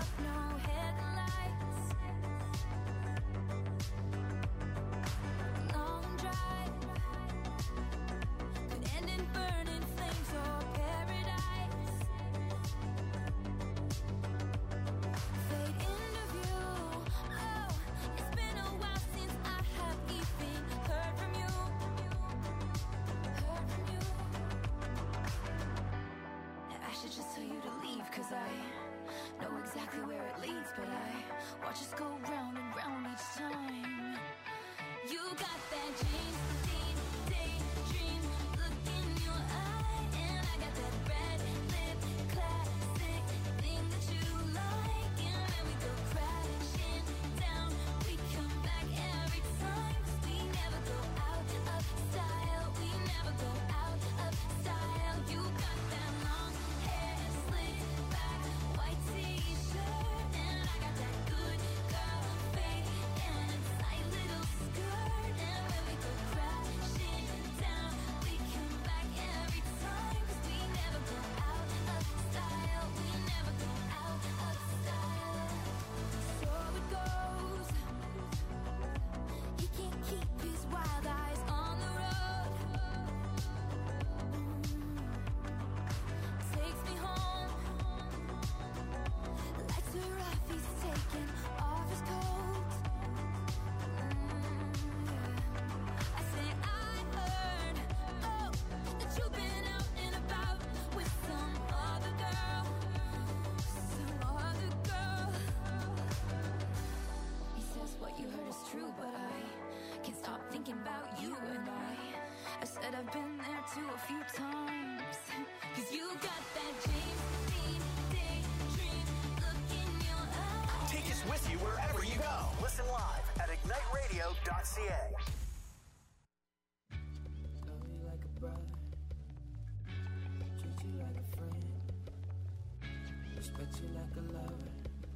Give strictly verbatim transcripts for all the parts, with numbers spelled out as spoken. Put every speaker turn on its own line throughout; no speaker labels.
up, no headlights. Long drive could end in burning flames or paradise. Fade into view. Oh, it's been a while since I have even heard from you. Heard from you. I should just tell you to leave, cause I know exactly where it leads, but I watch us go round and round each time. You got that dream, dream, daydream look in your eye, and I got that red lip classic thing that you like. And when we go crashing down, we come back every time, 'cause we never go out of style. We never go out of style. You got that long hair slicked back, white t-shirt, and I got that good girl fade and a tight little skirt. And when we go crashing down, we come back every time, 'cause we never go out of style. We never go out of style. So it goes. He can't keep his wild eyes on the road. Takes me home. Lights are off, he's taking off his coat. I say I heard, oh, that you've been out and about with some other girl, some other girl. He says what you heard is true, but I can't stop thinking about you. And I, I said I've been there too a few times, 'cause you got that dream, dream, daydream look in your eye.
Take us with you wherever you go. Listen live at ignite radio dot c a.
Love you like a brother, treat you like a friend, respect you like a lover.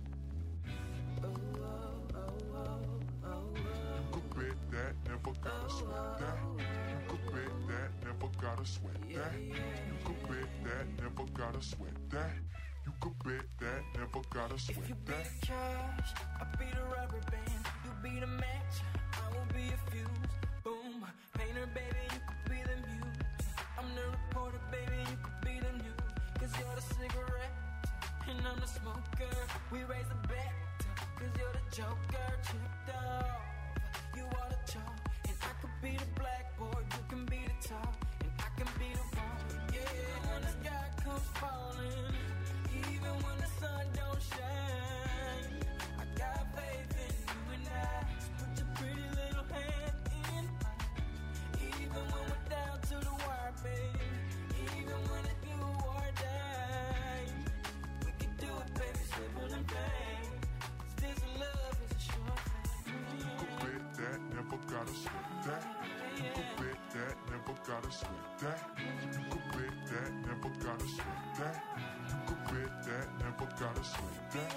Oh, oh, oh, oh, oh, oh.
Could bet that, never gotta sweat that. You could bet that, never gotta sweat that. You could bet that, never gotta sweat that. You could bet that, never gotta
If
sweat
you be
that.
the cash, I'll be the rubber band. You be the match, I will be a fuse. Boom, painter, baby, you could be the muse. I'm the reporter, baby, you could be the news. 'Cause you're the cigarette, and I'm the smoker. We raise the bet, 'cause you're the joker. Chipped off, you are the chalk. And I could be the blackboard, you can be the top. And I can be the one, yeah, when the sky comes falling, even when the sun don't shine. I got faith in you and I. So put your pretty little hand in mine. Even when we're down to the wire, baby. Even when it's do or die. We can do it, baby, simple and plain. 'Cause this love is a short thing.
You could bet that, never gotta sweat that. You could bet that, never gotta sweat that. You could bet that, never gotta sweat that. You could bet that, never gotta sweat that.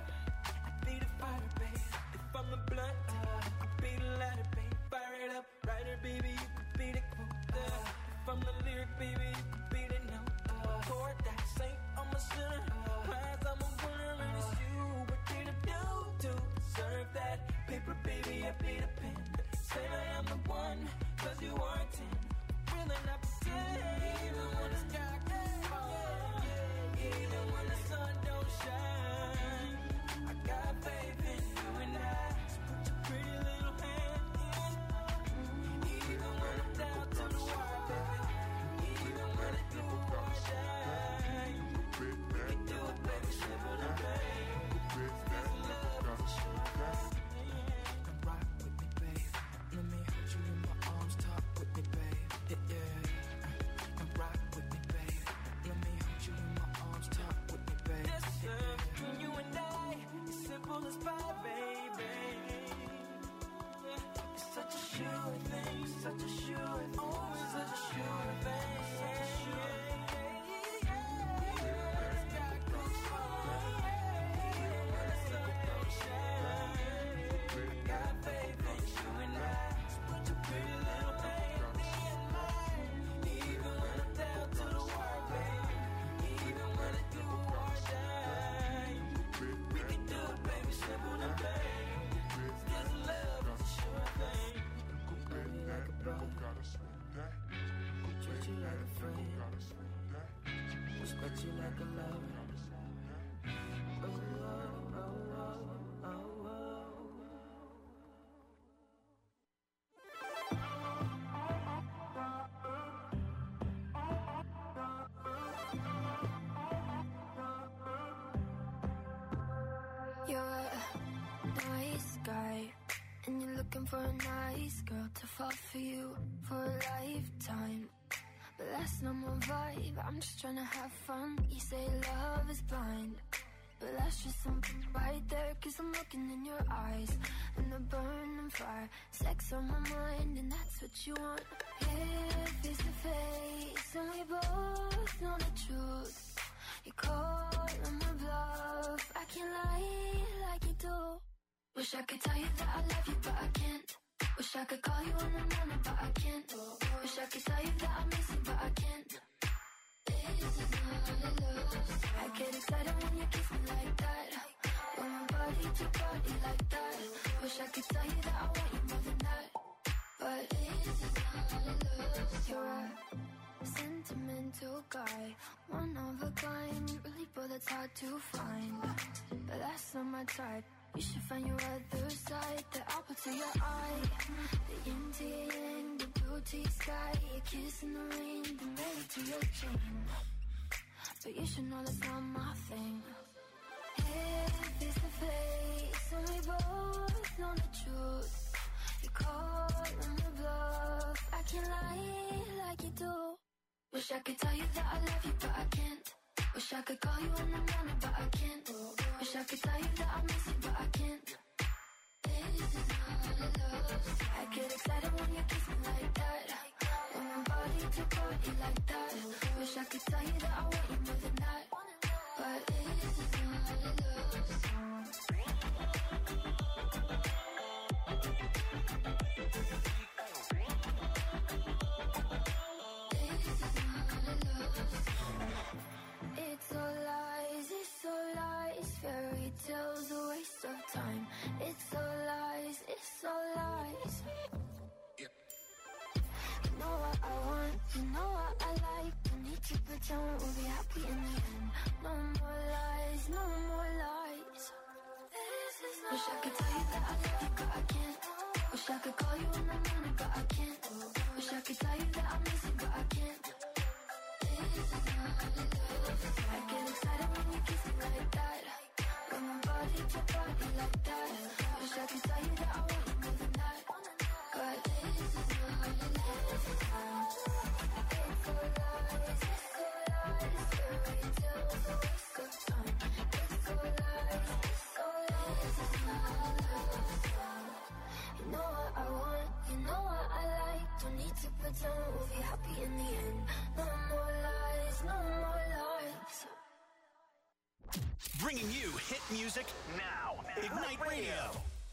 I be the fighter, babe. If I'm the blunt, I be the lighter, babe. Fire it up, writer, baby, you could be the quote. If I'm the lyric, baby, you could be the note. Chord that saint, I'm a sinner. Prize, I'm a winner, and it's you. What did I do to deserve that? Paper, baby, I be the pen. Say I am the one, 'cause you are ten. Really not pretend. Even when the sky gets falling, even when the sun don't shine, I got faith in you and I. So put your pretty little hand in mine. Even when I'm down to the wire, baby. Even when it do or die. We can do it, baby, simple and plain. This love is a short thing. Come rock with me, babe. Let me hold you in my arms, talk with me, babe. Yeah, yeah. Come rock with me, babe. Let me hold you in my arms, talk with me, babe. This love between you and I is simple as pie, baby. It's such a sure thing, such a sure thing. Oh, it's such a sure thing. Such a sure thing. We you like a lover. Oh, oh, oh, oh, oh, oh.
You're a nice guy, and you're looking for a nice girl to fall for you for a lifetime. But that's not my vibe, I'm just trying to have fun. You say love is blind, but that's just something right there. Cause I'm looking in your eyes, and the burning fire. Sex on my mind, and that's what you want. Here, face to face, and we both know the truth. You call on my bluff, I can't lie like you do. Wish I could tell you that I love you, but I can't. Wish I could call you in the morning, but I can't. Wish I could tell you that I miss you, but I can't. This is not love. I get excited when you kiss me like that. When my body to body like that. Wish I could tell you that I want you more than that. But this is not love. You're a sentimental guy, one of a kind, really, but that's hard to find. But that's not my type. You should find your other side, the apple to your eye, the yin to your yang, the blue to your sky, your kiss in the rain, the melody to your chain. But you should know that's not my thing. Here, face to face, and we both know the truth. You call on the bluff, I can't lie like you do. Wish I could tell you that I love you, but I can't. Wish I could call you in the morning, but I can't. Wish I could tell you that I miss you, but I can't. This is not love. I get excited when you kiss me like that. When my body to body like that. Wish I could tell you that I want you more than that. But this is not love. It's all lies, it's all lies. Fairy tales, a waste of time. It's all lies, it's all lies. You know what I want, you know what I like. Don't need to pretend we'll be happy in the end. No more lies, no more lies. Wish I could tell you that I love you, but I can't. Wish I could call you in the morning, but I can't. Wish I could tell you that I miss you, but I can't. I get excited when you kiss me like that. When my body to body like that. Wish I could tell you that I want you more than that. But this is not love. It's all lies, it's all lies. Fairy tales, a waste of time. It's all lies, it's all lies. It's not love. You know what I want, you know what I like. Don't need to pretend we'll be happy in the end. No more lies, no more lies.
Bringing you hit music now. Ignite Radio.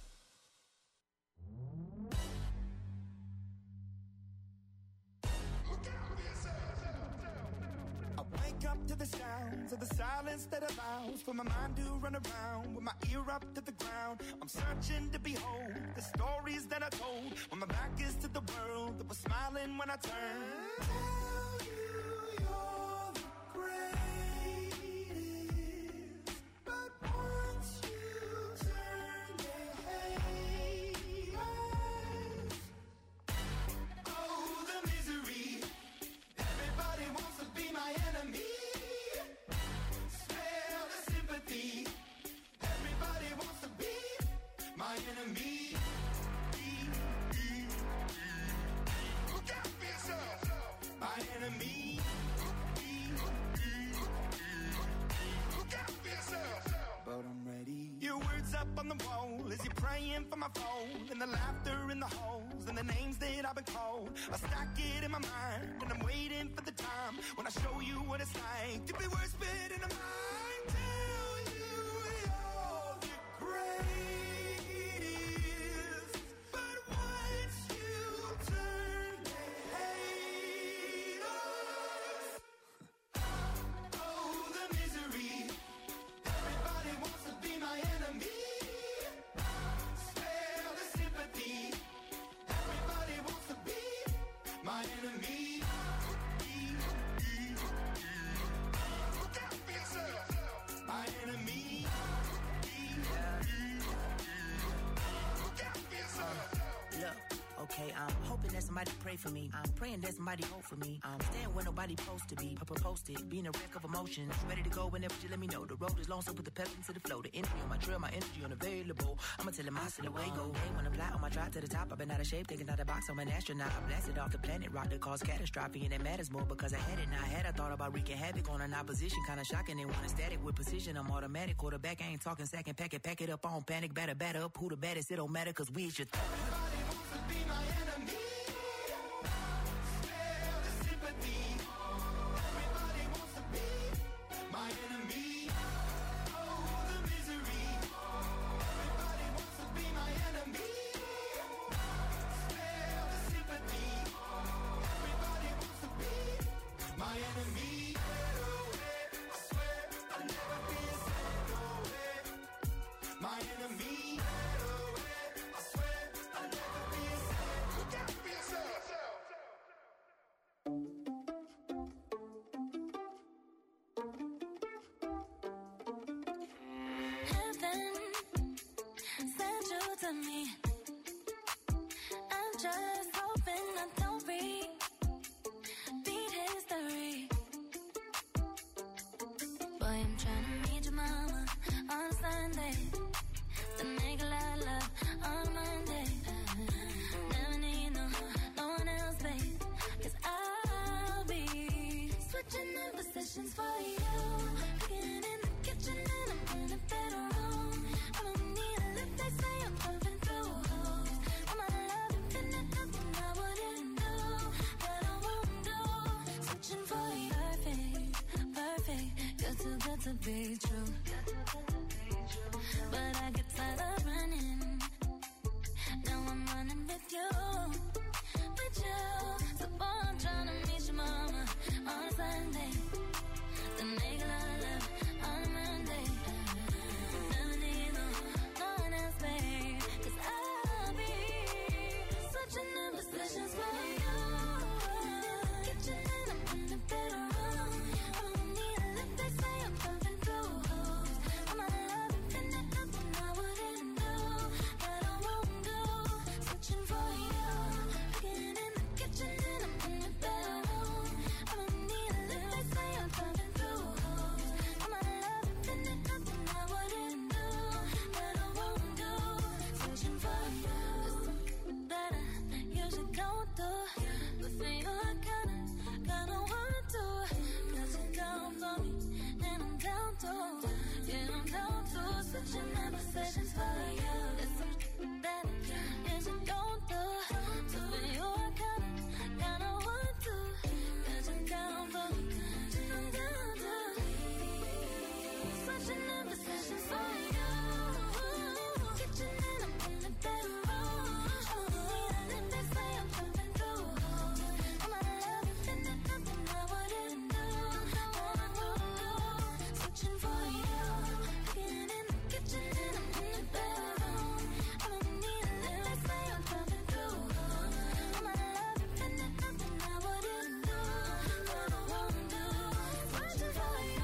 I wake up to the sounds of the silence that allows for my mind to run around with my ear up to the ground. I'm searching to behold the stories that I told when my back is to the world that was smiling when I turned. Tell you you're the greatest, but once you turn, they hate us. Oh, the misery. Everybody wants to be my enemy. Spare the sympathy. Everybody wants to be my enemy. Look out for yourself. My enemy. Look out for yourself. But I'm ready. Your words up on the wall as you're praying for my phone, and the laughter in the holes and the names that I've been called. I stack it in my mind and I'm waiting for the time when I show you what it's like to be worse fit in a mind. Tell you you're the greatest, but once you turn, they hate us. Oh, the misery. Everybody wants to be my enemy. Spare the sympathy. Everybody wants to be my enemy. Look out
okay. I'm hoping that somebody pray for me. I'm praying that somebody hope for me. I'm staying where nobody supposed to be. Papa posted, being a wreck of emotions. Ready to go whenever you let me know. The road is long, so put the pedal into the flow. The energy on my trail, my energy unavailable. I'ma tell him I see the way go. Hey, when I'm fly on my drive to the top, I've been out of shape, thinking out of the box. I'm an astronaut. I blasted off the planet, rock that caused catastrophe, and it matters more because I had it. Now I had I thought about wreaking havoc on an opposition, kinda shocking. And when it's static with precision, I'm automatic. Quarterback, I ain't talking second, pack it, pack it up on panic, batter, batter up. Who the baddest? It don't matter, cause we should.
Everybody wants to be my enemy. Spare the sympathy. Everybody wants to be my enemy. Oh, the misery. Everybody wants to be my enemy. Spare the sympathy. Everybody wants to be my enemy. I swear I'll never be a sad my enemy. I swear I'll never be a sad. Look out for yourself.
Heaven sent you to me. I'm just hoping I don't repeat history. Boy, I'm trying to meet your mama on Sunday. To make a lot of love on Monday. Never need no, no one else, babe. Cause I'll be switching in positions for you. Getting in the kitchen and I'm in the bedroom. I don't need a lift, they say I'm pumping through holes. I'm out of love, infinite, nothing I wouldn't do, that I won't do. Switching for you, perfect, perfect. You're too good to be true. But I get tired of running. Now I'm running with you, with you. So boy, I'm trying to meet your mama on Sunday. To make a lot of love on Monday. Never need no, no one else, babe. Cause I'll be switching in positions for you. Kitchen and I'm in the bedroom. I don't need a lift, they say I'm pumping through holes. I'm out of love, infinite, nothing I wouldn't do, that I won't do. Switching for you. Getting in the kitchen and I'm in the bedroom. I don't need a lift, they say I'm pumping through holes. I'm out of love, infinite, nothing I wouldn't do, that I won't do. Switching for you. That I usually don't do, but for you I kinda, kinda want to. Cause you're down for me, and I'm down too. Yeah, I'm down to switching my positions for you. It's something that I usually don't do, so for you I kinda, kinda want to. Cause you're down for me, and I'm down too. Switching my positions for you. Kitchen and I'm in the bedroom. Oh, and they say I'm pumping through holes. I'm out of love, infinite, nothing I wouldn't do, that I won't do. Switching for you. Getting in the kitchen and I'm in the bedroom. I don't need a lift, they say I'm pumping through holes. I'm out of love, infinite, nothing I wouldn't do, that I won't do. Switching for you.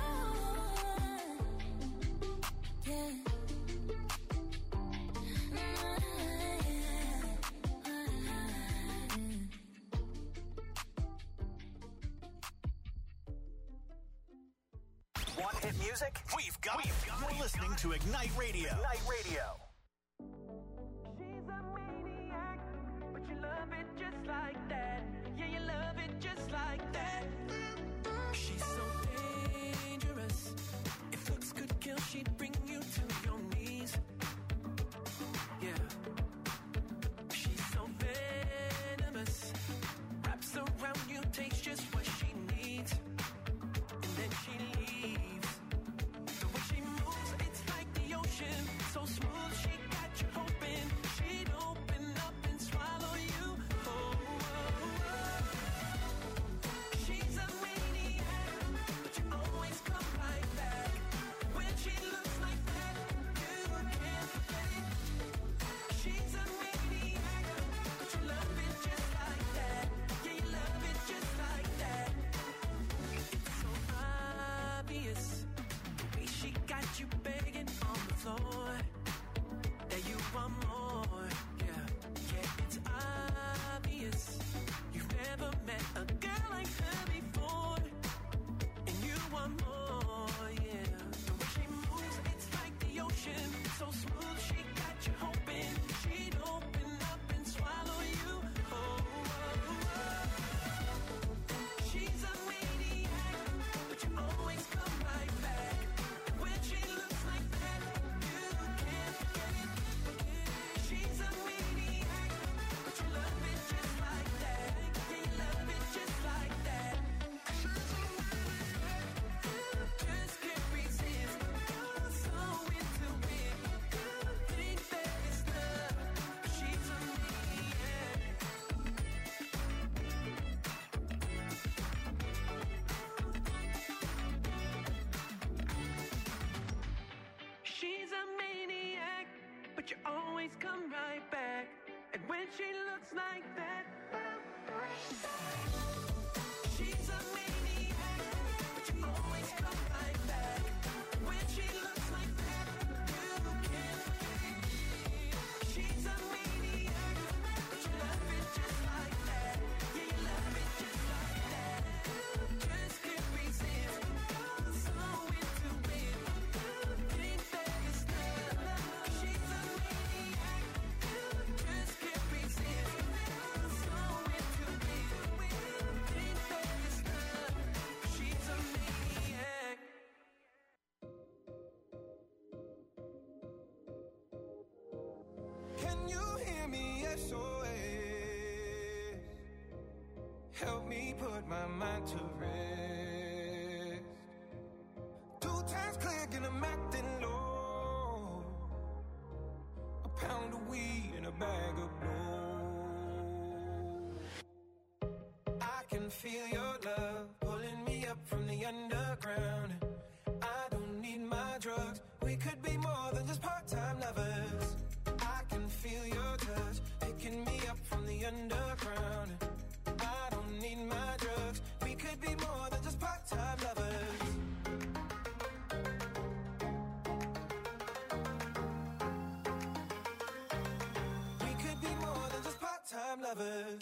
Yeah.
Want hit music? We've got it. You're listening to Ignite Radio. Ignite Radio.
She's a maniac, but you love it just like that. Yeah, you love it just like that. She's so dangerous. If looks could kill, she'd bring you to your knees. Yeah. She's so venomous. Wraps around you, takes just what she needs. And then she leaves. The way she moves, it's like the ocean. So smooth, she got you hoping she'd open up and swallow you. Oh, oh, oh. She's a when she looks like that. She's a maniac, but you always come right back. When she looks like that, you can't forget. She's a maniac, but you love it just like that. Yeah, you love it just like that. Just can't resist. So into it. Think that it's love. She's a maniac. Just can't resist. So into it. Think that it's love. She's a maniac.
Can you hear me? S O S. Help me put my mind to rest. Two times click and I'm acting low. A pound of weed and a bag of blow. I can feel your love pulling me up from the underground. I don't need my drugs. We could be more than just part-time lovers. I can feel your touch picking me up from the underground. I don't need my drugs. We could be more than just part-time lovers. We could be more than just part-time lovers.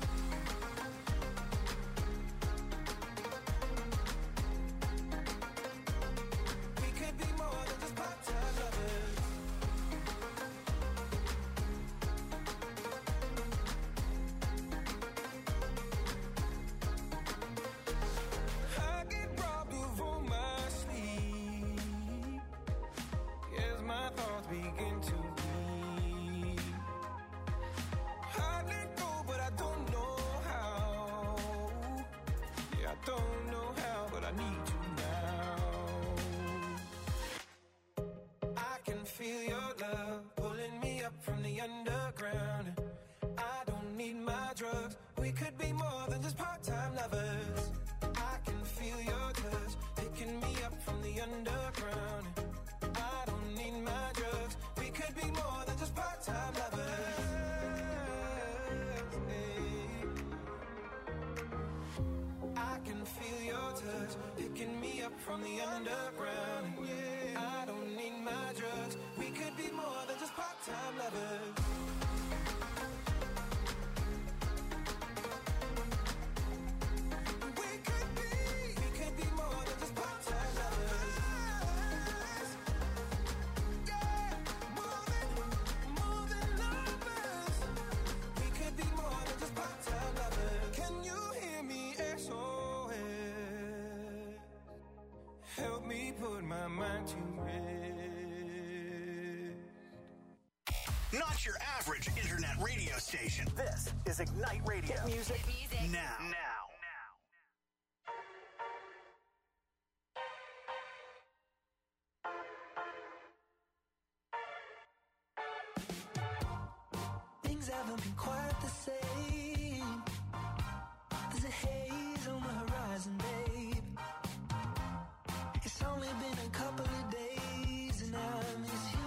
We could be more than just part-time lovers. I get robbed of all my sleep as my thoughts begin to bleed. I let go, but I don't know how. Yeah, I don't know how, but I need to now. I can feel your love pulling me up from the underground. I don't need my drugs. We could be more than just part-time lovers. I can feel your touch picking me up from the underground. I don't need my drugs. We could be more than just part-time lovers. Hey. I can feel your touch picking me up from the underground. I don't need my drugs. We could be more than just part-time lovers. We could be, we could be more than just part-time lovers. Yeah, more than, more than lovers. We could be more than just part-time lovers. Can you hear me? S O S. Help me put my mind to rest.
Not your average internet radio station. This is Ignite Radio. Hit music, now. Now.
Things haven't been quite the same. There's a haze on the horizon, babe. It's only been a couple of days and I miss you.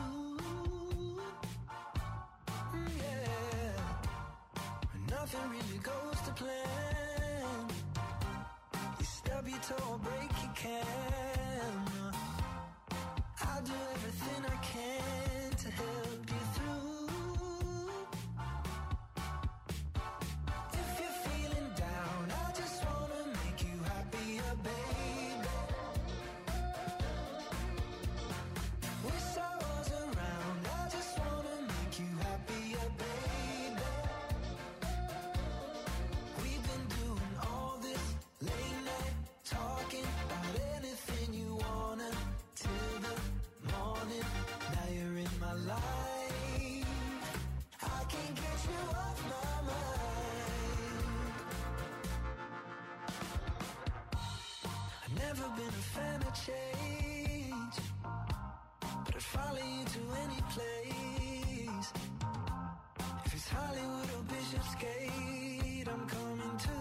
Mm, yeah. Nothing really goes to plan. You stub your toe or break your camera. I'll do everything I can to help you through. If you're feeling down, I just wanna make you happier, baby. Wish I was around, I just wanna make you happier, baby. We've been doing all this late night talking about anything you wanna till the morning. Now you're in my life. I can't get you off my mind. I've never been a fan of change, but I'd follow you to any place. If it's Hollywood or Bishopsgate, I'm coming too.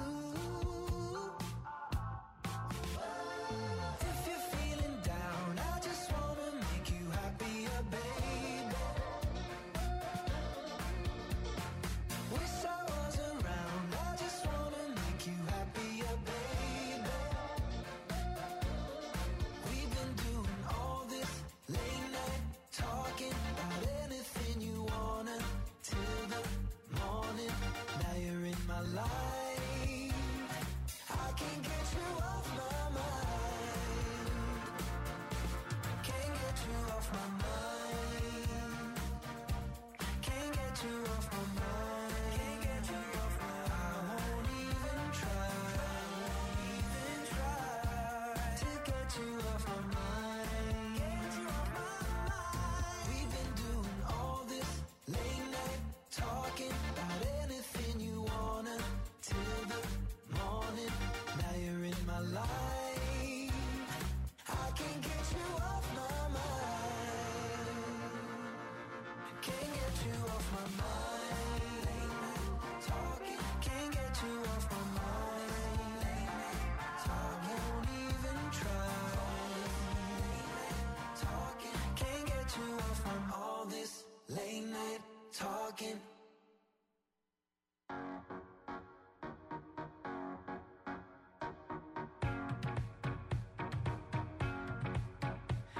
If you're feeling down, I just wanna make you happier, baby.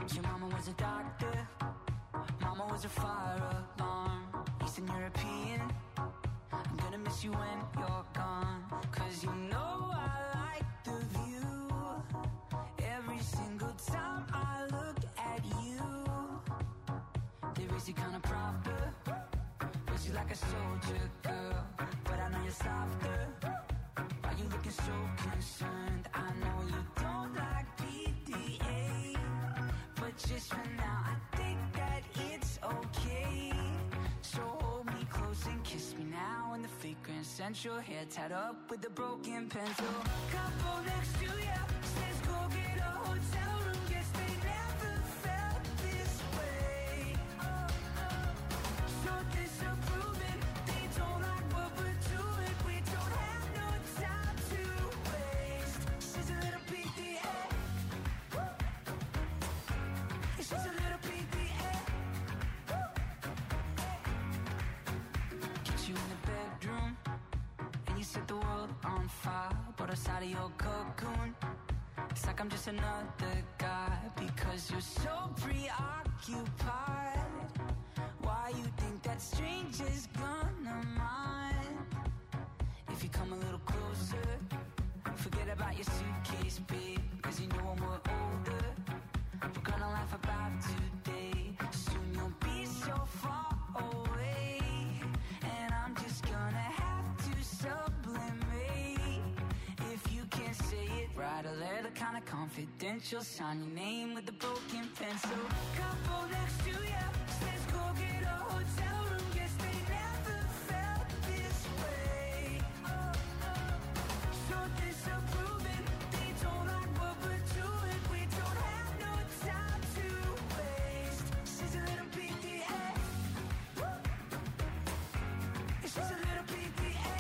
Your mama was a doctor, mama was a fire alarm. Eastern European, I'm gonna miss you when you're gone. Cause you know I like the view. Every single time I look at you, they raise you kinda proper, raise you like a soldier girl. But I know you're softer. Why you looking so concerned? I know you don't like P D A, but just for now I think that it's okay. So hold me close and kiss me now in the fragrance scent. Your hair tied up with a broken pencil. Couple next to ya says go get a hotel room. Guess they never felt this way. Oh, oh. So disapproving, they don't like what we're doing. We don't have no time to waste. She's a little P D A. She's a little P D A. Get you in the bedroom and you set the world on fire. But outside of your cocoon, it's like I'm just another guy. Because you're so preoccupied. Why you think that stranger's gonna mind? If you come a little closer, forget about your suitcase, babe. Cause you know when we're older, we're gonna laugh about today. Soon you'll be so far away, and I'm just gonna have to sublimate. If you can't say it, write a letter kinda confidential. Sign your name with a broken pencil. Couple next to ya says go get a hotel room. Guess they never felt this way. Oh, oh. So disapproving, they don't like what we're doing. We don't have no time to waste. She's a little P D A. She's a little P D A.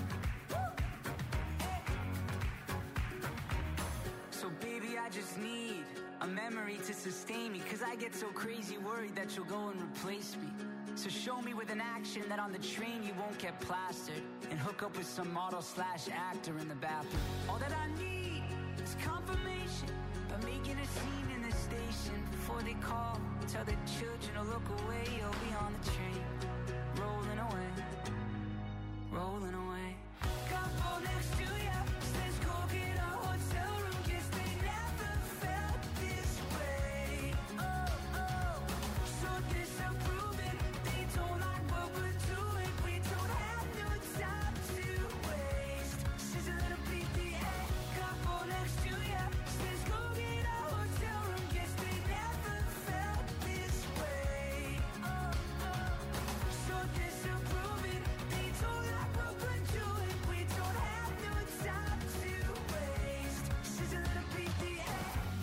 So baby, I just need a memory to sustain me. Cause I get so crazy worried that you'll go and replace me. So show me with an action that on the train you won't get plastered, and hook up with some model slash actor in the bathroom. All that I need is confirmation by making a scene in the station. Before they call, tell the children to look away. You'll be on the train, rolling away, rolling away. Couple next to ya says go get a hotel room. Guess they never felt this way. Oh, oh. So disapproving, they don't like what we're doing. We don't have no time to waste. She's a little P D A. Couple next to ya says go get a hotel room. Guess they never felt this way. Oh, oh. So disapproving, they don't like what we're doing. We don't have no time to waste. She's a little P D A.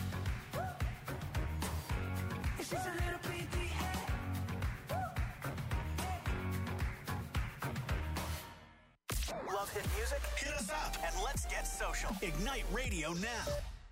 She's a little P D A.
Love hit music? Hit us up and let's get social. Ignite Radio now.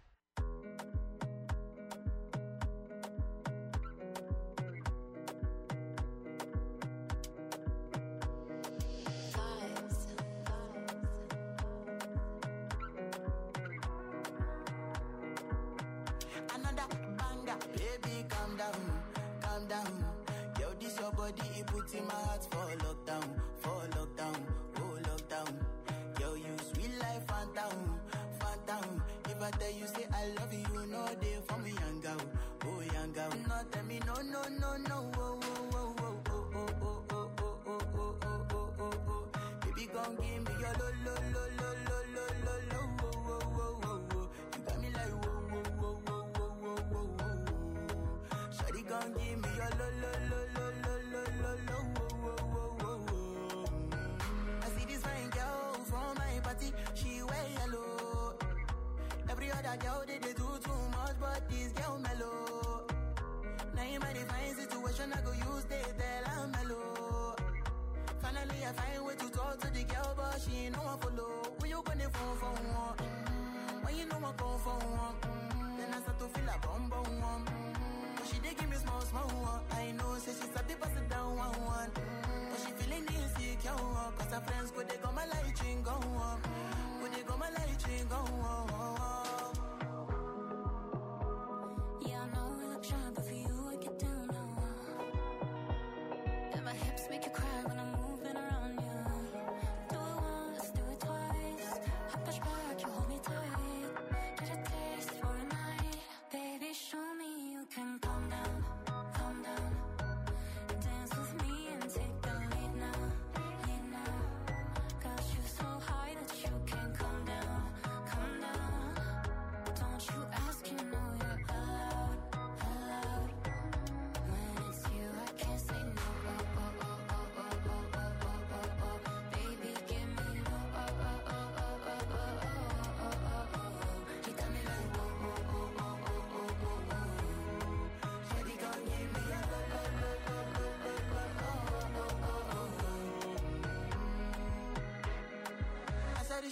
Another banger, baby, calm down, calm down. Yo, this your body, it puts in my heart for lockdown, for lockdown, oh lockdown. Yo, you sweet life, phantom, phantom. If I tell you, say I love you, you know they for me, young girl, oh young girl. No, tell me, no, no, no, no, oh, oh, oh, oh, oh, oh, oh, oh, oh, oh, oh, oh, oh, oh, oh. Baby, gon' give me your lo, lo, lo, lo, lo, lo, lo, lo, oh, oh, oh, oh, oh. You got me like, whoa, whoa, whoa, whoa, whoa, whoa, whoa, whoa. Shawty gon' give me your lo, lo, lo, lo, lo, lo, lo, lo, oh, oh, oh, oh, oh. I see this fine girl from my party, she wear yellow. Every other girl, they, they do too much, but this girl mellow. Now in my divine situation, I go use they tell I'm mellow. Finally, I find way to talk to the girl, but she ain't no one follow. When you gonna phone for one? When you know I come for one? Then I start to feel a bum bum one. But she dey give me small small one. I know, say she's a bit pass it down one one. But she feeling insecure, cause her friends go they go my light ring go on. Go they go my light ring go on.
Yeah, I know we look shy,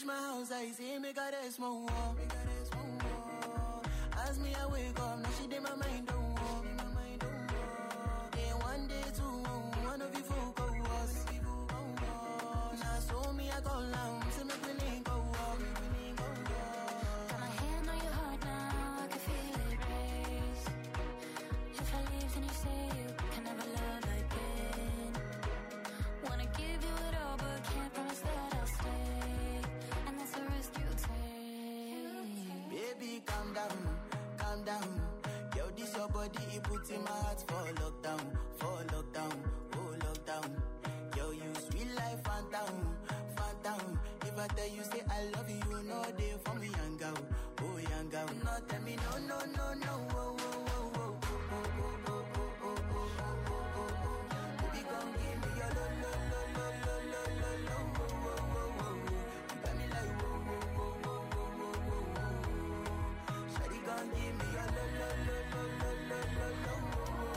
reach my house, I say, make her rest more. Make her rest more. As me, I wake up, now she did my mind, don't walk. Then one day, two, one of you folk go us. Now, so me, I go long, so make me link go walk.
Got my hand on your heart now, I can feel it race. If I leave, then you say you can never love again. Wanna give you it all, but can't promise that I'll stay. And that's the risk you take.
Baby, calm down, calm down. Yo, this your body, it puts in my heart for lockdown, for lockdown, oh lockdown. Yo, you sweet life, phantom, phantom. If I tell you, say I love you, you know they for me, young girl, oh young girl. No, tell me, no, no, no, no, oh, oh, oh, oh, oh, oh, oh, oh, oh, oh, oh, oh, oh. Baby, come give me your lo, lo, lo, lo, lo, lo, lo, lo, oh, oh, oh, oh, oh. You got me like, oh, oh, oh, oh, oh, oh, oh, oh. Shawty, come give me your lo, lo, lo, lo, lo, lo, lo, lo, oh, oh, oh, oh, oh.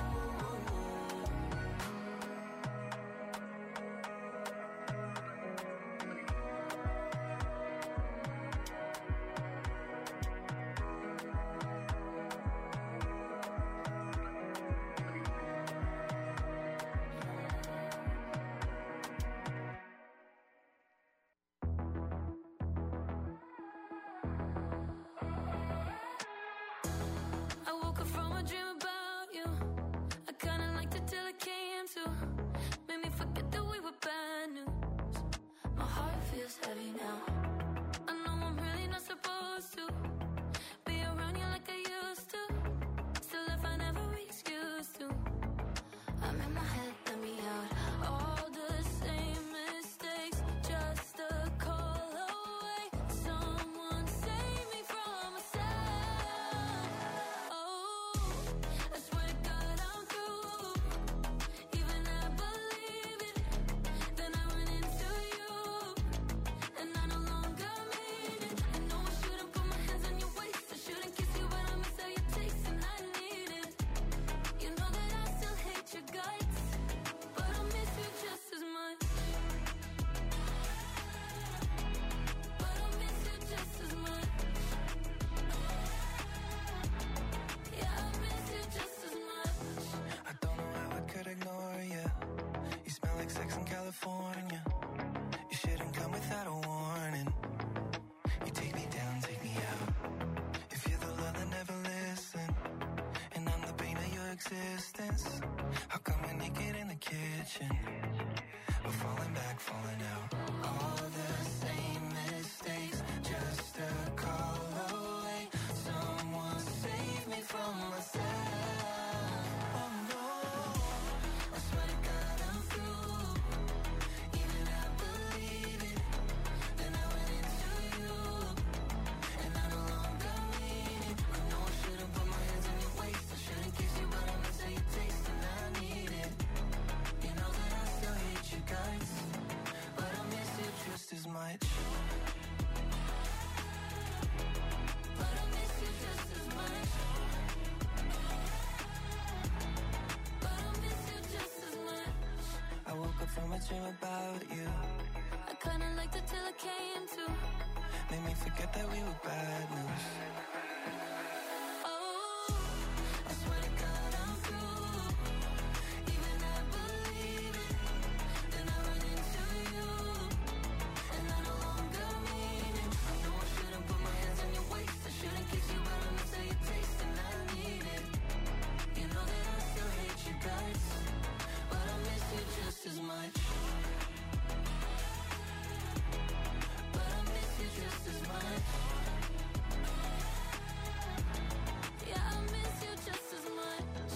I woke up from a dream about you. I kinda liked it till it came to. Made me forget that we were bad news. My heart feels heavy now. I know I'm really not supposed to be around you like I used to. Still, if I never excuse to, I'm in my head, let me out. All the same mistakes, just a call away. Someone save me from myself. Oh, I swear to God I'm through. Even I believe it. Then I run into you, and I no longer mean it. I know I shouldn't put my hands on your waist. I shouldn't kiss you, but I miss how you taste, and I need it. You know that I still hate your guts, but I miss you just as much. But I miss you just as much. Yeah, I miss you just as much.
I don't know how I could ignore you. You smell like sex in California. You shouldn't come without a warning. You take me down, take me out. If you're the love that never listen, and I'm the pain of your existence, how come we're naked in the kitchen? We're falling back, falling out. All the same mistakes, just a call away. Someone save me from myself. Oh no, I swear to God I'm through. Even I believe it. Then I went into you, and I no longer mean it. I know I shouldn't put my hands on your waist. I shouldn't kiss you, but I miss how you taste, and I need it. You know that I still hate your guts, but I miss you just as much.
But I miss you just as much. But I miss you just as much.
I woke up from a dream about you.
I kinda liked it till it came to.
Made me forget that we were bad news.
Oh, I swear to God I'm through. Even I believe it. Then I run into you, and I no longer mean it. I know I shouldn't put my hands on your waist. I shouldn't kiss you, but I miss how you taste, and I need it. You know that I still hate your guts, but I miss you just as much. But I miss you just as much. Yeah, I miss you just as much.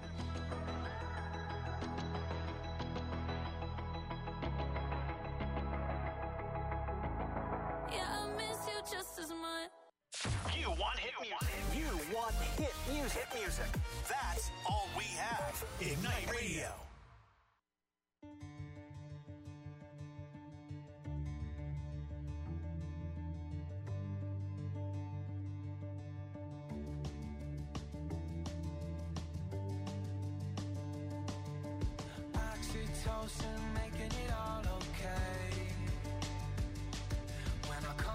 Yeah, I miss you just as much.
You want hit music. You want hit music. Hit music. That's all we have. Ignite Radio.
Oxytocin, making it all okay. When I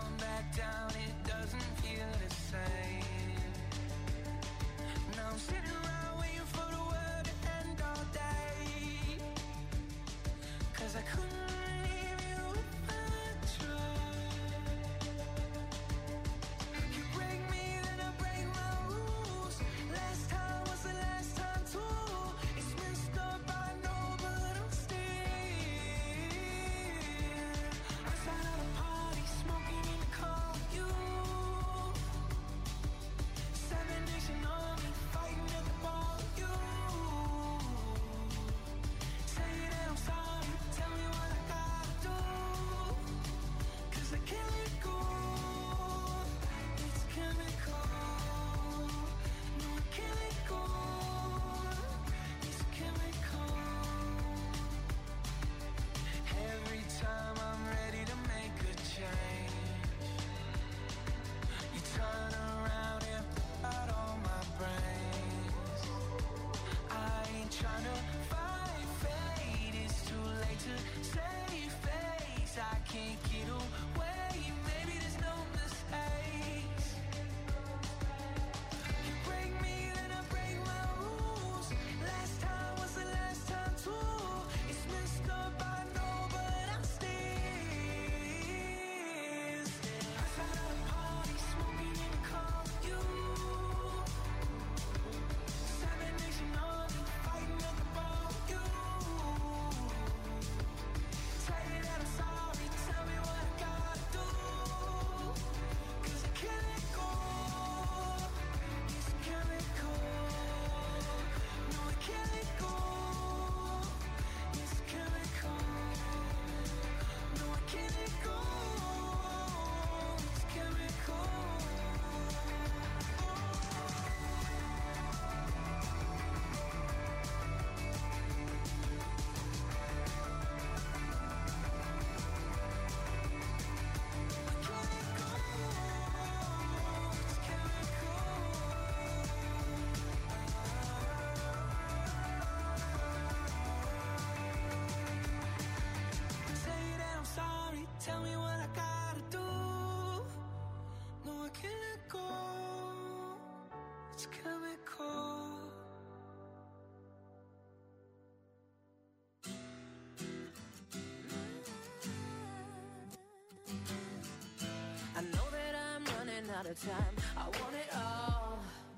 out of time. I want it all.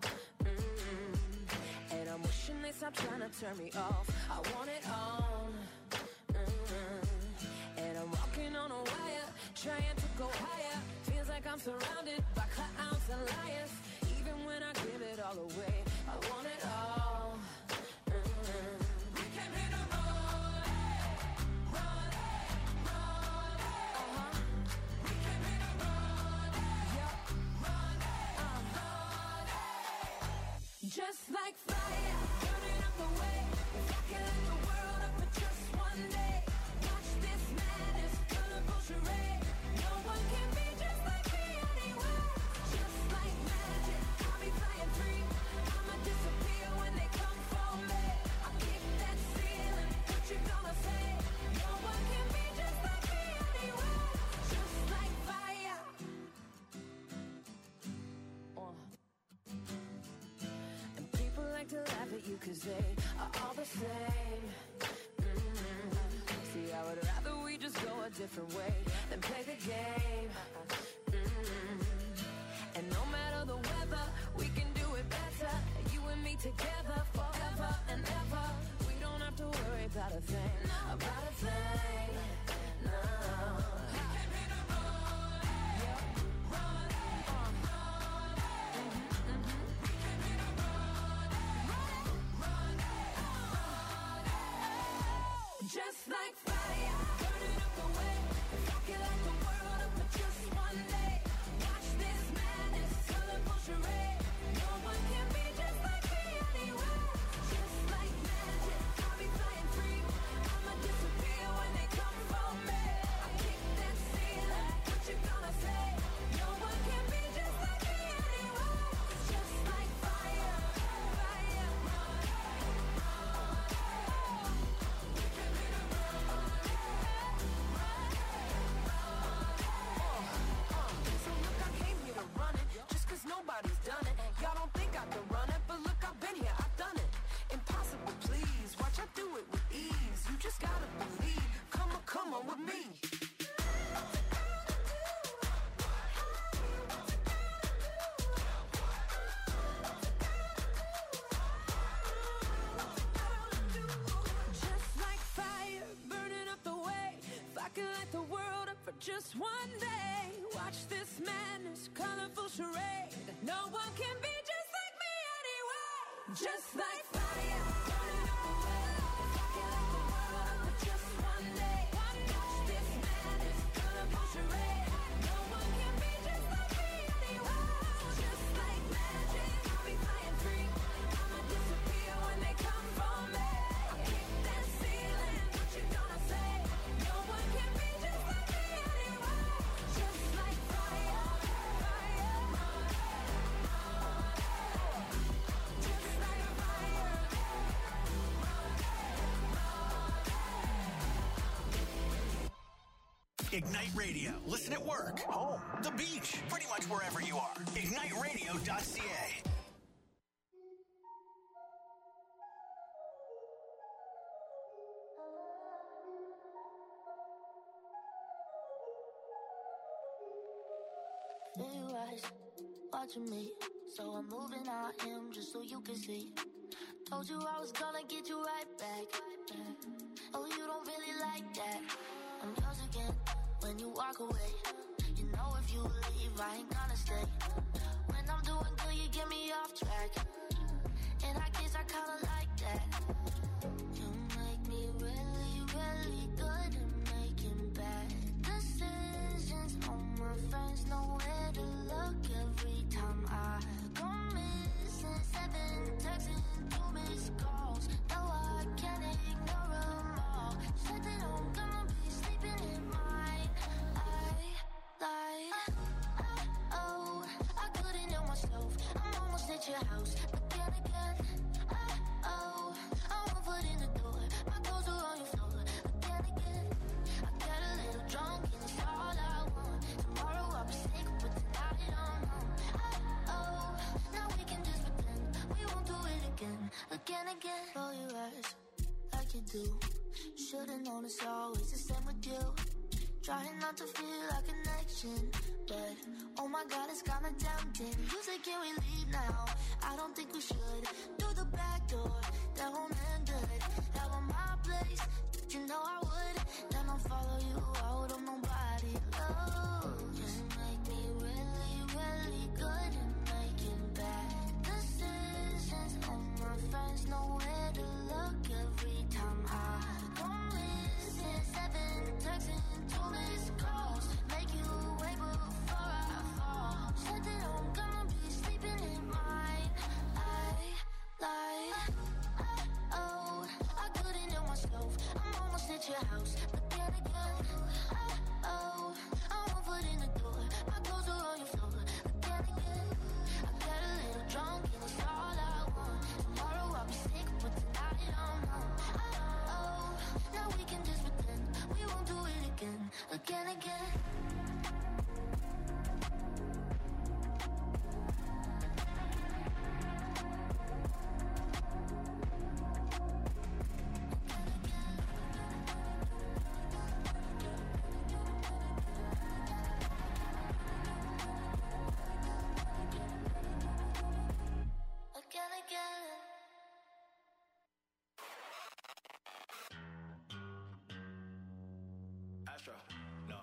Mm-hmm. And I'm wishing they stop trying to turn me off. I want it all. Mm-hmm. And I'm walking on a wire, trying to go higher. Feels like I'm surrounded by clowns and liars. Even when I give it all away, I want it all. Mm-hmm. We came here to run, run, run. Uh-huh. We came here to run, yeah, run, uh-huh. Just like fire, burning up the way. If I can light the world up for just one day, watch this madness, colorful charade. No one can be just like me anywhere. Just like magic, I'll be flying free. I'ma disappear when they come for me. I'll kick that ceiling, what you gonna say? No one can be just like me anywhere. Just like fire. Uh. And people like to laugh at you cause they are all the same. Mm-hmm. See, I would rather we just go a different way than play the game. Mm-hmm. And no matter the weather, we can do it better. You and me together forever and ever. We don't have to worry about a thing, about a thing. No. We came here to run, yeah, run, uh, mm-hmm, mm-hmm. We came here to run, run, run, run. Just like fire, burning up the way. If I can light the world up for just one day, watch this madness, colorful charade. No one can be just like me anywhere. Just like magic, I'll be flying free. I'ma disappear when they come for me. I kick that ceiling, what you gonna say? No one can be just like me anywhere. Just like fire, fire, run, run. We came here to run, run, run. So look, I came here to run it, just cause nobody's done it. Y'all don't think I can run it, but look, I've been here, I've done it. Impossible, please, watch I do it with ease. You just gotta believe, come on, come on with me. Just like fire, burning up the way. If I can light the world up for just one day, watch this madness, colorful charade. No one can be just like me anyway. Just like fire, burning up the way. If I can light the world up for just one day, watch this madness, colorful charade. No one can be just like me anyway. Just like magic, I'll be flying free. I'ma disappear when they come for me. I kick that ceiling, what you gonna say? No one can be just like me anyway. Just like fire, fire, run, run. Just like fire,
Ignite Radio. Listen at work, home, the beach, pretty much wherever you are. ignite radio dot c a.
Blue eyes watching me, so I'm moving on him just so you can see. Told you I was gonna get you right back. Oh, you don't really like that. I'm yours again when you walk away. You know if you leave, I ain't gonna stay. When I'm doing good, you get me off track. And I guess I kinda like that. You make me really, really good at making bad decisions. All my friends know where to look every time I go missing. Seven texts and two missed calls. No, I can't ignore them all. Said that I'm gonna be sleeping in mine. I lied. Oh, I couldn't know myself. I'm almost at your house, but then again, I, oh, I won't put in the door. My clothes are on your floor, but then again, I got a little drunk and it's all I want. Tomorrow I'll be sick, but tonight I'm home. I, oh, now we can just pretend we won't do it again, again, again. Roll your eyes like you do. Should've known it's always the same with you. Trying not to feel like a connection, But, oh my God, it's kinda tempting. You say, can we leave now? I don't think we should. Through the back door, that won't end good. Have on my place, you know I would. Then I'll follow you out of nobody knows. You make me really, really good at making bad decisions. All my friends know where to look every time I go missing. Seven texts and two missed calls. Make you wait before I fall. Said that I'm gonna be sleeping in mine. I lied. Oh, I couldn't help myself. I'm almost at your house, but then again, oh, I'm one foot in the door. My clothes are on your floor. But then again, I got a little drunk and it's all I want. Tomorrow I'll be sick, but tonight I'm home. Oh, now we can just pretend we won't do it again, again, again. Again, again.
Astro, no.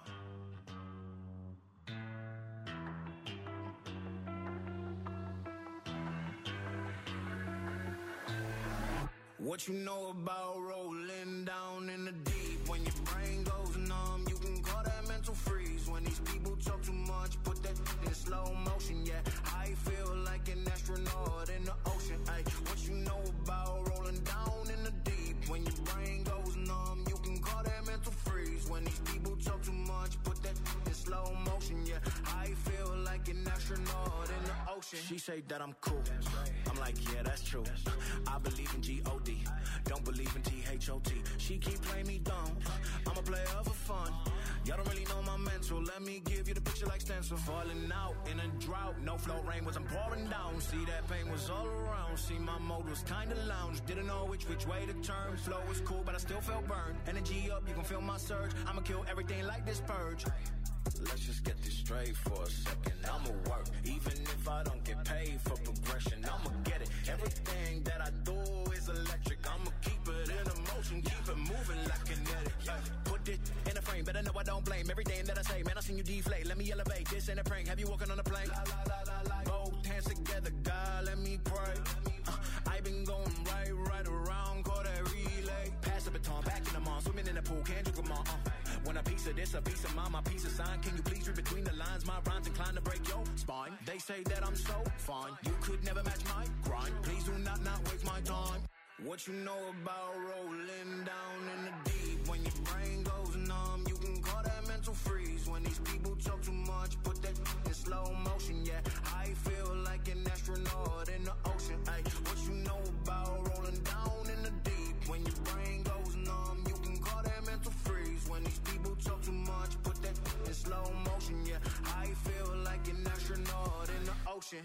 What you know about rolling down in the deep? When your brain goes numb, you can call that mental freeze. When these people talk too much, put that in slow motion, yeah. I feel like an astronaut in the ocean, ay. What you know about rolling down in the deep? When your brain goes numb, you can call that mental freeze. When these people talk too much, put that in slow motion, yeah. I feel like an astronaut in the ocean. She say that I'm cool. I'm like, yeah, that's true. I believe in G O D. Don't believe in T H O T. She keep playing me dumb. I'm a player for fun. Y'all don't really know my mental. Let me give you the picture like stencil. Falling out in a drought. No flow rain wasn't pouring down. See, that pain was all around. See, my mode was kinda lounge. Didn't know which which way to turn. Flow was cool, but I still felt burned. Energy up, you can feel my surge. I'ma kill everything like this purge. Let's just get this straight for a second. I'ma work, even if I don't get paid for progression. I'ma get it. Everything that I do is electric. I'ma keep it in motion, keep it moving like kinetic. Uh, put it in a frame, better know I don't blame everything that I say. Man, I seen you deflate. Let me elevate. This ain't a prank. Have you walking on a plane? La, la, la, la, la. Both hands together, God, let me pray. Uh, I been going right, right around, call that relay. Pass the baton, back in the mall, swimming in the pool, can't you come on? Uh. When a piece of this, a piece of mine, my piece of sign. Can you please read between the lines? My rhymes inclined to break your spine. They say that I'm so fine. You could never match my grind. Please do not not waste my time. What you know about rolling down in the deep? When your brain goes numb, you can call that mental freeze. When these people talk too much, put that in slow motion, yeah. I feel like an astronaut in the ocean, ay. What you know about rolling down in the deep? When your brain goes numb, you can call that mental freeze. When these people talk too much, put that in slow motion, yeah. I feel like an astronaut in the ocean.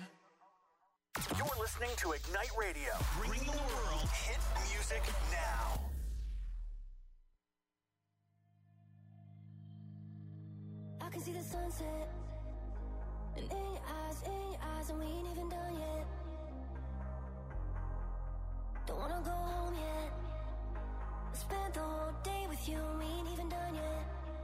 You're listening to Ignite Radio, bringing the world hit music now.
I can see the sunset, and in your eyes, in your eyes, and we ain't even done yet. Don't wanna go home yet. I spent the whole day with you, and we ain't even done yet.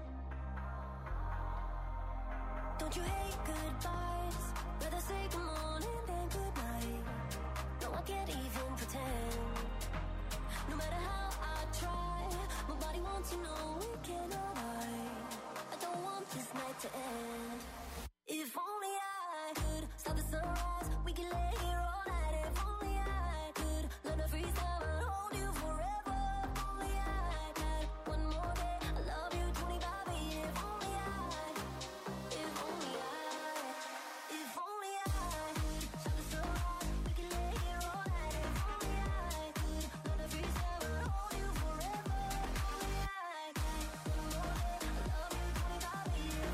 Don't you hate goodbyes? Rather say good morning than good night. No, I can't even pretend. No matter how I try, my body wants to know we cannot hide. I don't want this night to end. If only I could stop the sunrise, we can lay here all night. If only I could learn to freeze time and hold you forever. If only I had one more day, I love you twenty-five. If only I, if only I, if only I could stop the sunrise, we can lay here all night. If only I could learn to freeze time and hold you forever. If only I had one more day, I love you twenty-five. If only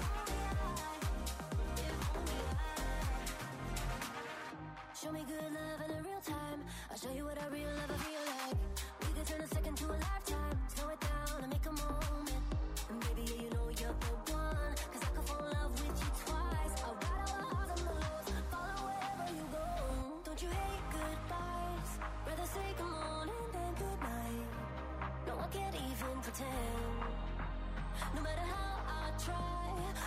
I, if only I. Show me good love and a real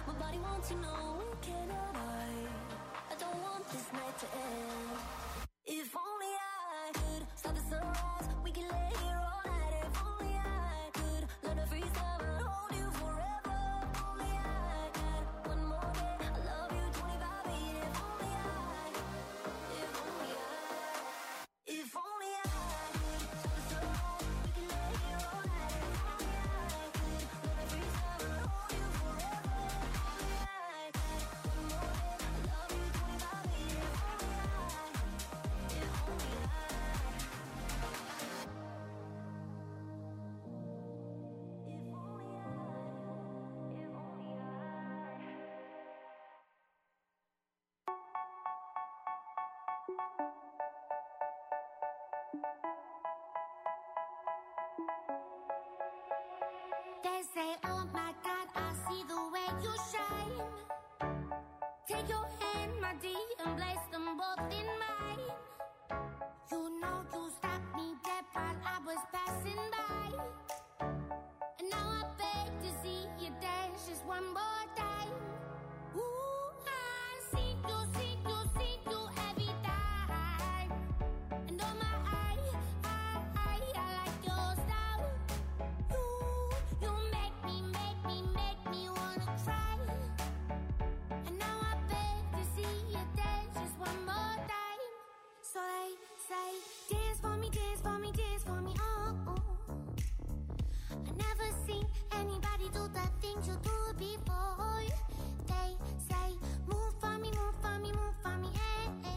My body wants to know, can I? I don't want this night to end. If only I could stop the sunrise, we can lay here all night. If only I could learn to freeze time and hold you forever. If only I had one more day, I love you twenty-five eight. If only I, if only I, if only I could stop the sunrise, we can lay here all night. If only I could learn to freeze time and hold you forever. If only I had one more day, I love you twenty-five eight. If only I, if only I.
They say, oh my God, I see the way you shine. Take your hand, my dear, and place them both in mine. You know you stopped me dead while I was passing by. And now I beg to see you dance just one more time. Ooh, I see you, see you, see you every time. And oh my, I, I, I, I like your style. You, you make me, make me, make me wanna cry. And now I beg to see you dance just one more time. So they say, dance for me, dance for me, dance for me, oh, oh. I never seen anybody do the things you do before. They say, move for me, move for me, move for me, eh, eh.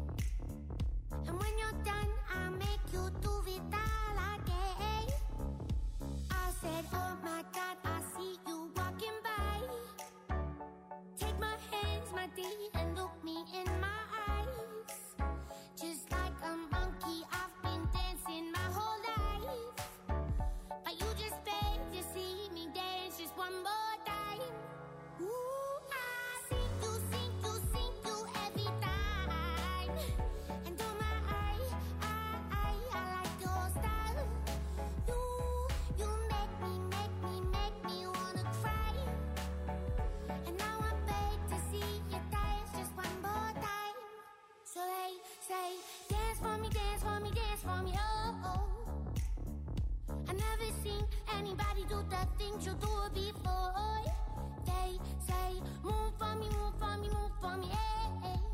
And when you're done, I'll make you do it all again. I said, oh my God, I see you walking by. Take my hands, my dear, and look me in my eyes. Just like a monkey, I've been dancing my whole life. But you just beg to see me dance just one more time. Ooh, I see you, see you, see you every time. And oh my, I, I, I, I like your style. You, you make me, make me, make me wanna cry. And now I beg to see you dance just one more time. So they say, dance for me, dance for me, dance for me, oh, oh. I never seen anybody do the things you do before. They say, move for me, move for me, move for me, eh, eh.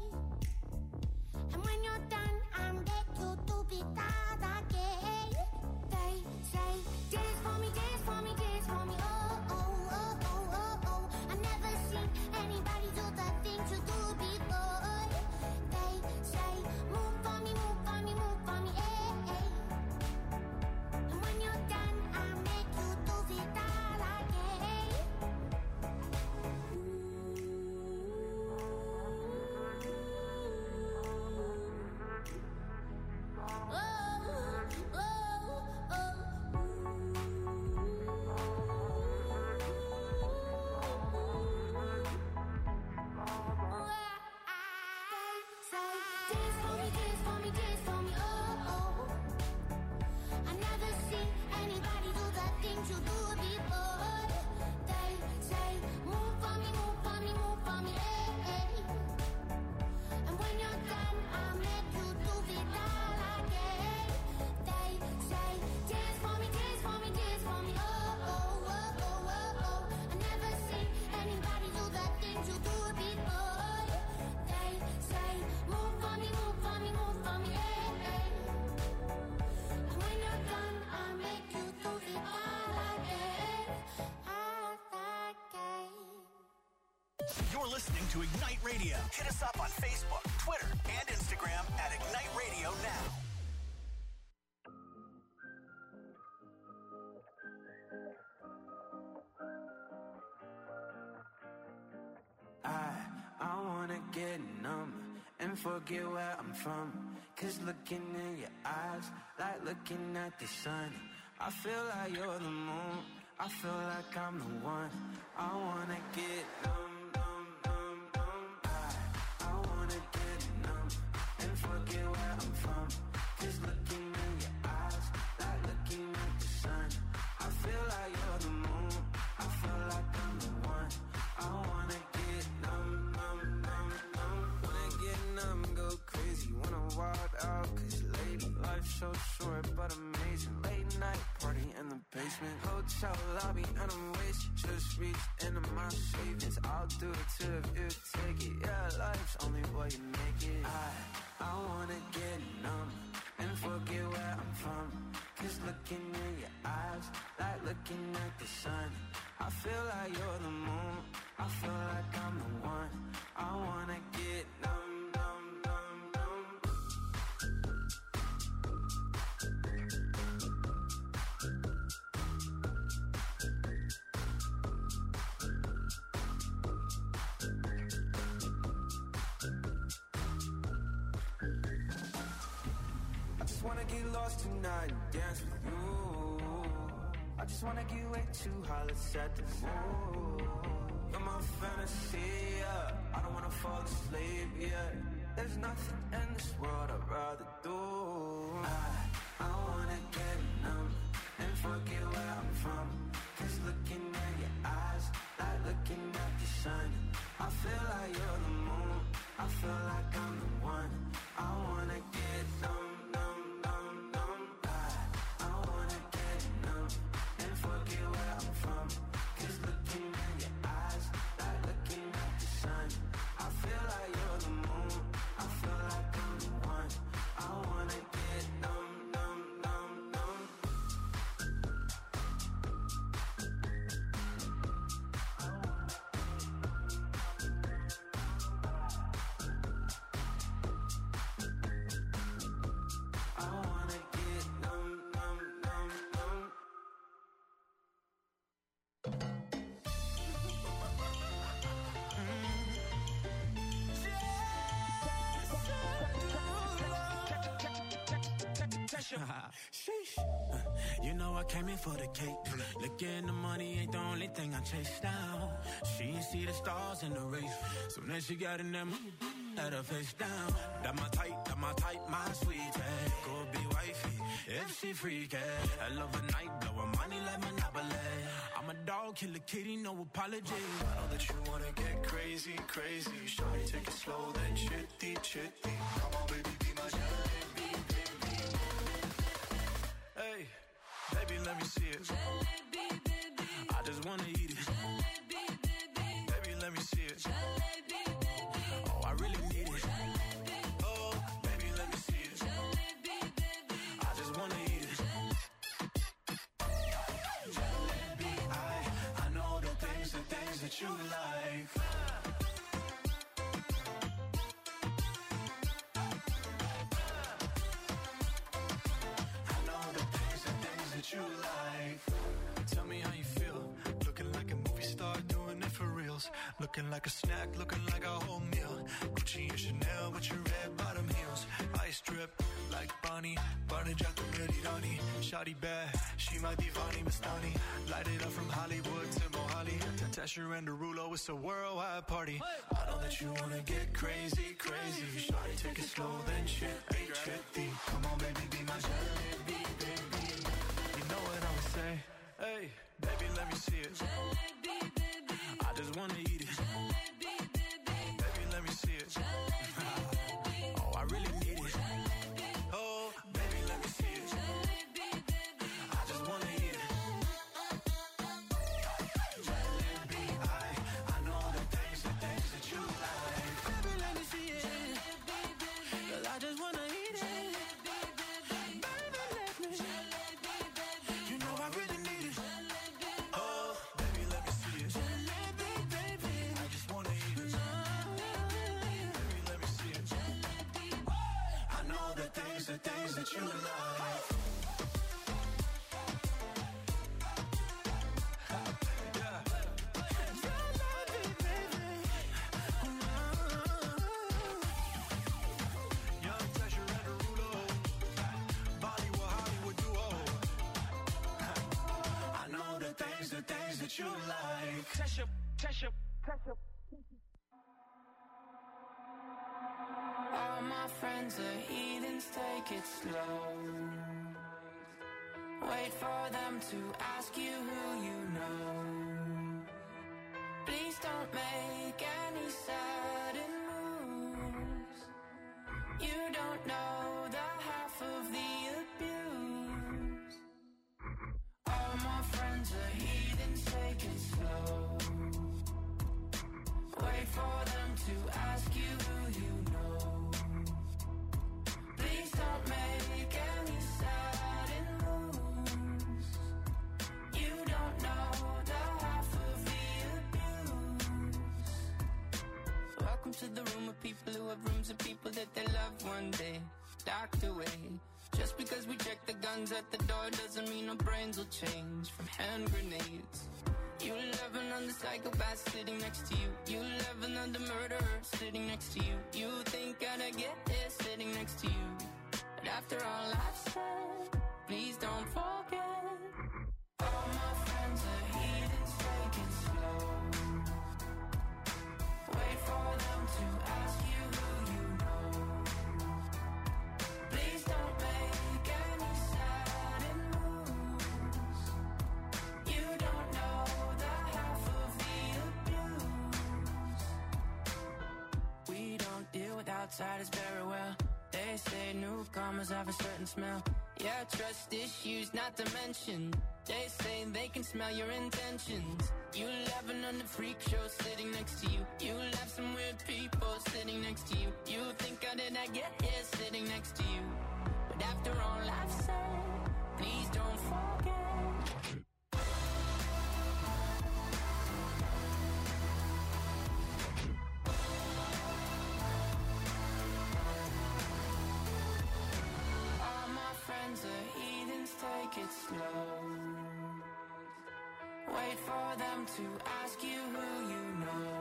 And when you're done, I'm back you do it all again. They say, dance for me, dance for me, dance for me, oh, oh, oh, oh, oh, oh. I never seen anybody do the things you do before. They say, move for me, move for me, move for me, eh, eh. And when you're done, I'll make you do it all again. Oh, oh, Say, dance for me, dance for me, dance for me, oh, oh. I never seen anybody do the things you do before. They say, move for me, move for me, move for me, eh, eh. And when you're done, I'll make you do it all again. They say, dance for me, dance for me, dance for me, oh, oh, oh, oh, oh, oh. I never seen anybody do the things you do before. They say, move for me, move for me, move for me, eh, eh. And when you're done, I'll make you do it all again, all again.
You're listening to Ignite Radio. Hit us up on Facebook, Twitter, and Instagram at Ignite Radio Now.
I, I wanna get numb and forget where I'm from. Cause looking in your eyes, like looking at the sun. I feel like you're the moon, I feel like I'm the one. I wanna get numb, numb, numb, numb. I, I wanna get numb and forget where I'm from. Cause looking in your eyes, like looking at the sun. I feel like you're the moon, I feel like I'm the one. I wanna so short, but amazing. Late night party in the basement. Hotel lobby and I'm wasted. Just reached into my savings. I'll do it too if you take it. Yeah, life's only what you make it. I, I wanna get numb and forget where I'm from. Cause looking in your eyes, like looking at the sun. I feel like you're the moon, I feel like I'm the one. I wanna get numb, numb, numb, numb. I just wanna get lost tonight and dance with you. I just wanna get way too high, let's set the mood. You're my fantasy, yeah. I don't wanna fall asleep, yeah. There's nothing in this world I'd rather do. I, I wanna get numb and forget where I'm from. Cause looking at your eyes, like looking at the sun. I feel like you're the moon, I feel like I'm the one. I wanna get numb.
Sheesh. You know I came in for the cake. Looking the money ain't the only thing I chase down. She ain't see the stars in the race, so then she got in them, had her face down. That my type, that my type, my sweetie. Go be wifey if she freaky. I love a night, blow her money like Monopoly. I'm a dog, kill a kitty, no apology.
I know that you wanna get crazy, crazy. Shawty, take it slow, then chitty, chitty. Come on, baby, be my jalebi, baby. Hey, baby, let me see it.
Jalebi, baby. I just wanna eat it. Jalebi, baby.
Baby, let me see it.
Jalebi, baby. Oh, I really need it. Jalebi.
Oh, baby, let me see it.
Jalebi, baby. I just wanna eat it.
Jalebi, I, I know the things, the things that you like. You like. Tell me how you feel. Looking like a movie star, doing it for reals. Looking like a snack, looking like a whole meal. Gucci and Chanel with your red bottom heels. Ice drip like Bonnie, Barney Jack the Ready Donnie. Shawty bad, she my divani Mastani. Light it up from Hollywood to Mohali. Tesher and Derulo, it's a worldwide party. I know that you wanna get crazy, crazy. Shawty, take it slow, then chitty, chitty. Come on, baby, be my jalebi, baby. Know what I'ma say? Hey, baby, let me see it.
Jalebi, baby. I just wanna eat it. Jalebi, baby.
Baby, let me see it.
Jalebi, baby. Oh, I really need it. Jalebi.
Oh, baby, let me see it.
Jalebi, baby. I just wanna eat it.
Jalebi, I, I know the things, the things that you like.
Baby, let me see it. Jalebi, baby. 'Cause I just wanna eat it. Jalebi, baby. Baby, let me. Jalebi, baby. You know I really need it. Jalebi.
Oh, baby, let me see it.
Jalebi, baby.
I just wanna eat it. Baby, let me see it.
Jalebi.
I know the things, the things that you like. You like.
Touch up, touch up, touch up.
All my friends are heathens, take it slow. Wait for them to ask you who you know. Please don't make any sudden moves. You don't know the half of the
Wait for them to ask you who you know. Please don't make any sudden moves. You don't know the half of the abuse. Welcome to the room of people who have rooms of people that they love one day docked away. Just because we check the guns at the door doesn't mean our brains will change from hand grenades. You love another psychopath sitting next to you. You love another murderer sitting next to you. You think I'd get here sitting next to you. But after all I've said, please don't forget. All my friends are heathens, take it slow. Wait for them to ask you who you know. Please don't make any sudden moves. You don't know the half of the abuse. We don't deal with outsiders very well. They say newcomers have a certain smell. Yeah, trust issues not to mention. They say they can smell your intentions. You love another freak show sitting next to you. You love some weird people sitting next to you. You think how did I get here sitting next to you? But after all I've said, please don't forget. All my friends are heathens, take it slow. Wait for them to ask you who you know.